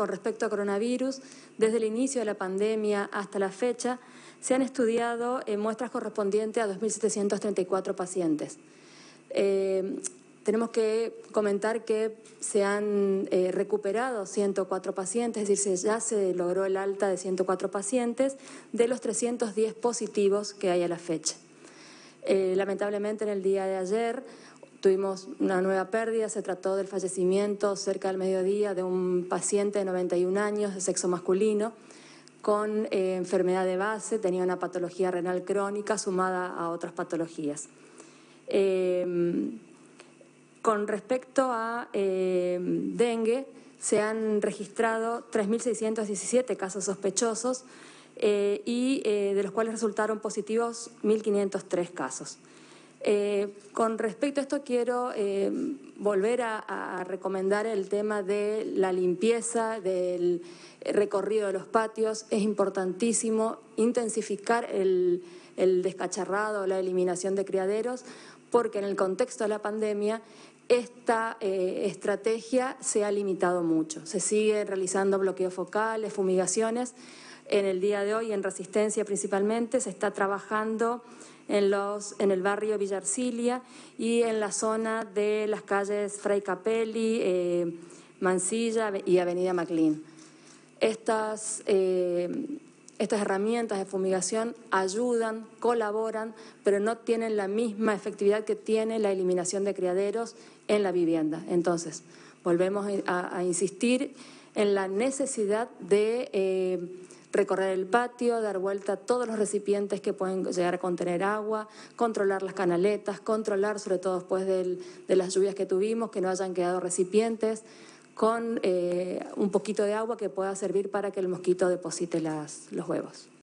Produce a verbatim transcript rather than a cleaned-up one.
con respecto a coronavirus, desde el inicio de la pandemia hasta la fecha, se han estudiado eh, muestras correspondientes a dos mil setecientos treinta y cuatro pacientes. Eh, tenemos que comentar que se han eh, recuperado ciento cuatro pacientes, es decir, ya se logró el alta de ciento cuatro pacientes de los trescientos diez positivos que hay a la fecha. Eh, lamentablemente, en el día de ayer tuvimos una nueva pérdida. Se trató del fallecimiento cerca del mediodía de un paciente de noventa y un años de sexo masculino con eh, enfermedad de base, tenía una patología renal crónica sumada a otras patologías. Eh, con respecto a eh, dengue, se han registrado tres mil seiscientos diecisiete casos sospechosos eh, y eh, de los cuales resultaron positivos mil quinientos tres casos. Eh, con respecto a esto quiero eh, volver a, a recomendar el tema de la limpieza, del recorrido de los patios. Es importantísimo intensificar el, el descacharrado, la eliminación de criaderos, porque en el contexto de la pandemia esta eh, estrategia se ha limitado mucho. Se sigue realizando bloqueos focales, fumigaciones. En el día de hoy, en Resistencia principalmente, se está trabajando en, los, en el barrio Villa Ercilia y en la zona de las calles Fray Capelli, eh, Mansilla y Avenida Maclean. Estas, eh, estas herramientas de fumigación ayudan, colaboran, pero no tienen la misma efectividad que tiene la eliminación de criaderos en la vivienda. Entonces, volvemos a, a insistir en la necesidad de eh, recorrer el patio, dar vuelta a todos los recipientes que pueden llegar a contener agua, controlar las canaletas, controlar, sobre todo después del, de las lluvias que tuvimos, que no hayan quedado recipientes con eh, un poquito de agua que pueda servir para que el mosquito deposite las, los huevos.